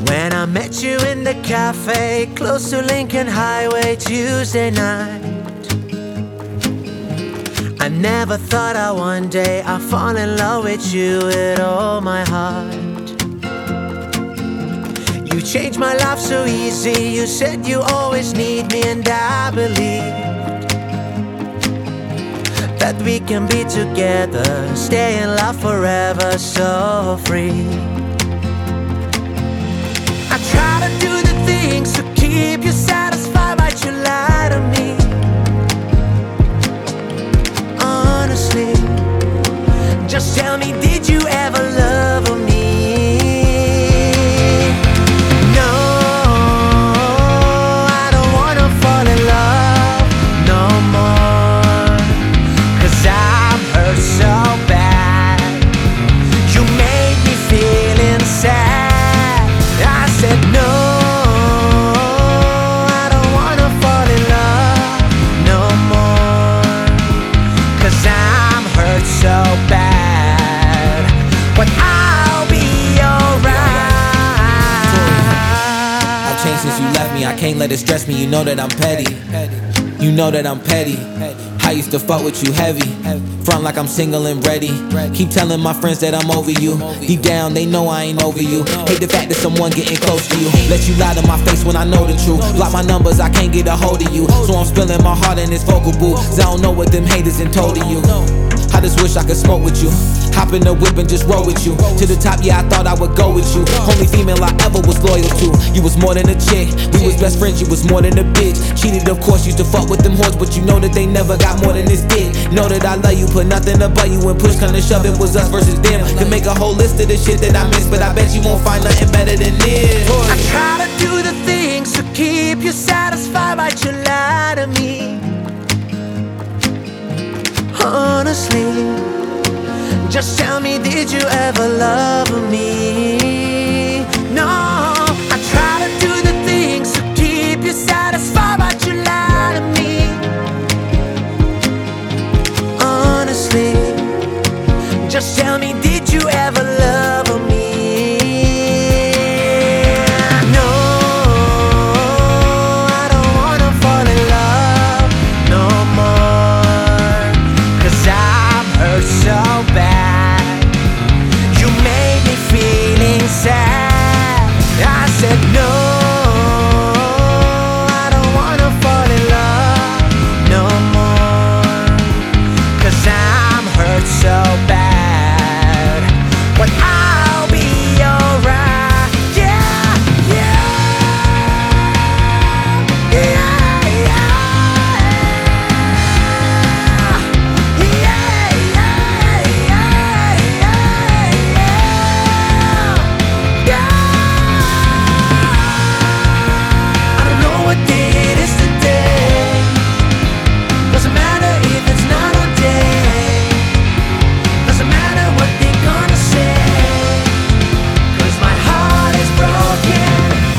When I met you in the cafe close to Lincoln Highway Tuesday night, I never thought that one day I'd fall in love with you with all my heart. You changed my life so easy. You said you always need me, and I believed that we can be together, stay in love forever, so free. I try to do the things to keep you satisfied, but you lie to me. Honestly, just tell me, did you ever love me? No, I don't wanna fall in love no more, 'cause I'm hurt so bad. You made me feel sad. I said no, I don't wanna fall in love no more, 'cause I'm hurt so bad, but I'll be alright. I've changed since you left me, I can't let it stress me. You know that I'm petty, you know that I'm petty. I used to fuck with you heavy, front like I'm single and ready. Keep telling my friends that I'm over you. Deep down they know I ain't over you. Hate the fact that someone getting close to you. Let you lie to my face when I know the truth. Block my numbers, I can't get a hold of you. So I'm spilling my heart in this vocal booth, 'cause I don't know what them haters done told to you. I just wish I could smoke with you, hop in the whip and just roll with you to the top. Yeah, I thought I would go with you. Only female I ever was loyal to. You was more than a chick, we was best friends. You was more than a bitch. Cheated, of course, used to fuck with them whores, but you know that they never got more than this dick. Know that I love you, put nothing above you. When push come to shove, it was us versus them. Could make a whole list of the shit that I miss, but I bet you won't find nothing better than this. I try to do the things to keep you satisfied, but you lie to me. Honestly, just tell me, did you ever love me? No, I try to do the things to keep you satisfied, but you lie to me. Honestly, just tell me, did you ever love me? No, I don't wanna fall in love no more, 'cause I'm hurt so bad. You made me feeling sad. I said no, I don't wanna fall in love no more, 'cause I'm hurt so bad, but I'll be alright. Yeah, yeah, yeah, yeah, yeah, yeah. I don't know what day it is today. Doesn't matter if it's not a day. Doesn't matter what they're gonna say, 'cause my heart is broken.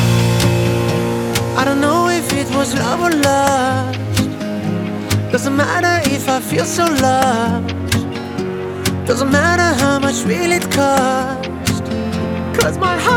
I don't know if it was love or lust. Doesn't matter if I feel so lost. Doesn't matter how much will it cost, 'cause my heart